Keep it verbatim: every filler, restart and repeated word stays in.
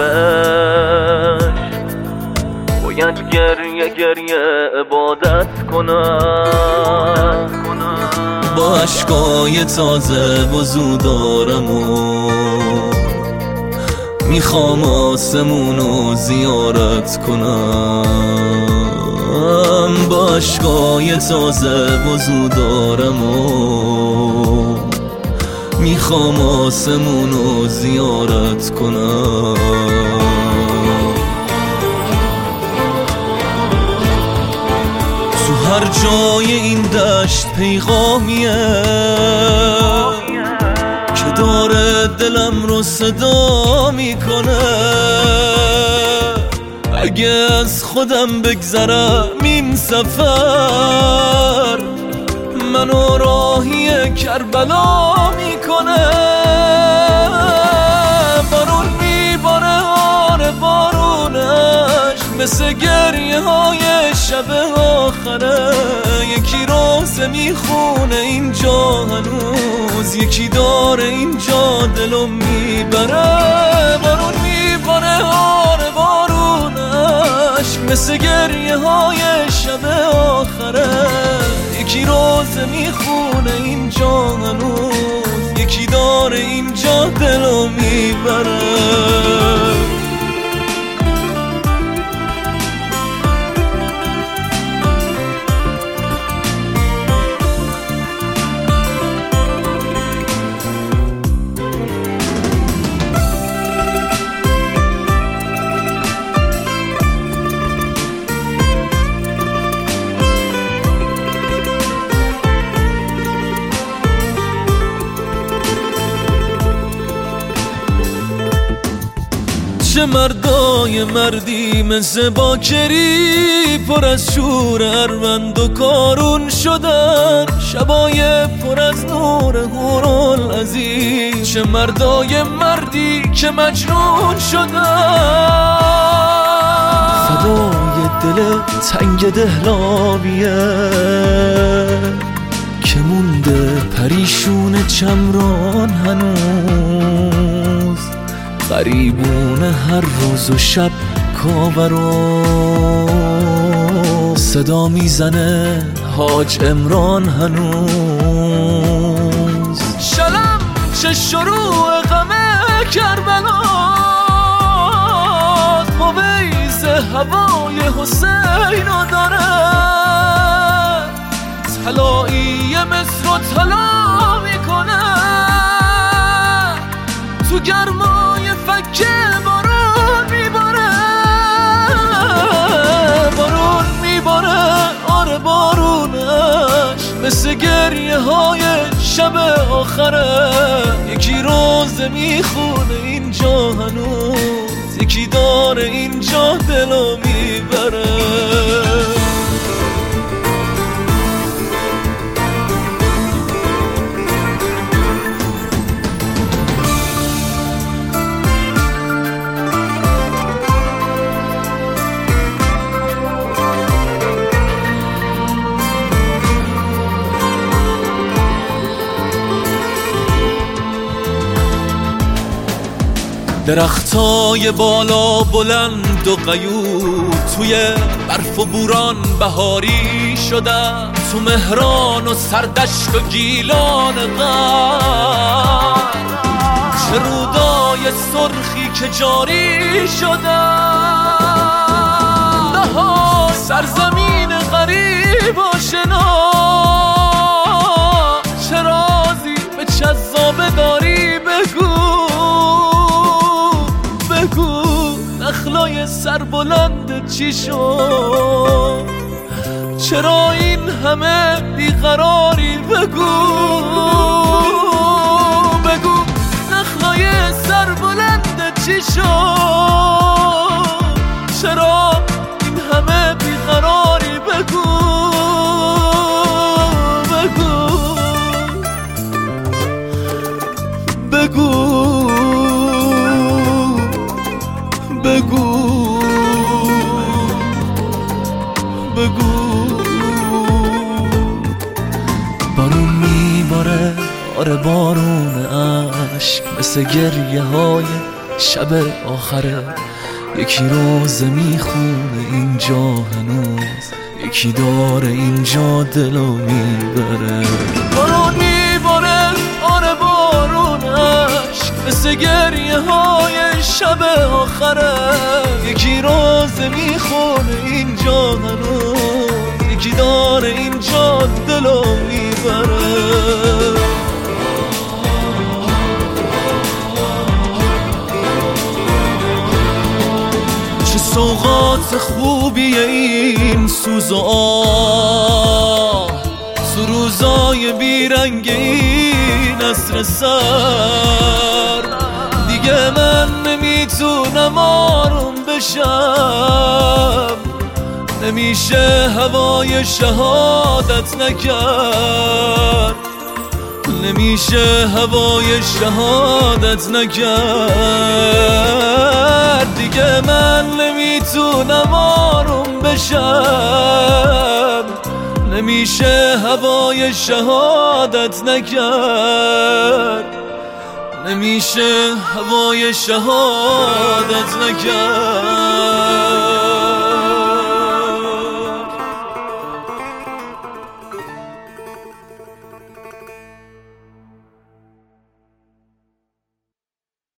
شبش باید گریه گریه عبادت کنم. با عشقای تازه وضو دارم و میخوام آسمونو زیارت کنم. با عشقای تازه وضو دارم و میخوام آسمونو زیارت کنم. تو هر جای این دشت پیغامیه که داره دلم رو صدا میکنه. اگه از خودم بگذرم این سفر منو راهی کربلا میکنه. بارون میباره آره بارونش مثل گریه های شب آخره. یکی روزه میخونه اینجا هنوز، یکی داره اینجا دلو میبره. بارون میباره آره بارونش مثل گریه های شب آخره. یکی روزه میخونه اینجا هنوز، یکی داره اینجا دلو میبره. چه مردای مردی مثل باکری پر از شور اروند و کارون شدن. شبای پر از نور هورالعزیز. چه مردای مردی که مجنون شدن. فدای دل تنگ دهلابیه که مونده پریشون چمران هنوز. غریبون هر روز و شب کاورو صدا میزنه حاج عمران هنوز. شلم چه شروع غم کربلاست، مویز هوای حسینو داره. طلایی مصر رو طلا میکنه تو گرمای فکه. بارون میباره بارون میباره آره بارونش مثل گریه های شب آخره. یکی روزه میخونه اینجا هنوز، یکی داره اینجا دلو میبره. درختای بالا بلند و غیور توی برف و بوران بهاری شدن. تو مهران و سردشت و گیلان غر چه رودای سرخی که جاری شدن. نها سرزمین غریب و شنا چه رازی به جذابه داری بگو. نخلای سربلند چی شد؟ چرا این همه بیقراری؟ بگو بگو نخلای سربلند چی شد؟ چرا این همه بیقراری؟ بگو بگو بگو بگو بگو. بارون میباره آره بارون عشق مثل گریه های شب آخره. یکی روزه میخونه اینجا هنوز، یکی داره اینجا دلو میبره. بارون میباره آره بارونش مثل گریه های شب آخره. یکی روزه میخونه اینجا هنوز، یکی داره اینجا دلو میبره. سوغات خوبیه این سوز و آه، سروزای بیرنگ این عصر سر. دیگه من نمیتونم آروم بشم، نمیشه هوای شهادت نکرد، نمیشه هوای شهادت نکرد. دیگه من نمیتونم آروم بشم، نمیشه هوای شهادت نکرد، نمیشه هوای شهادت نکرد.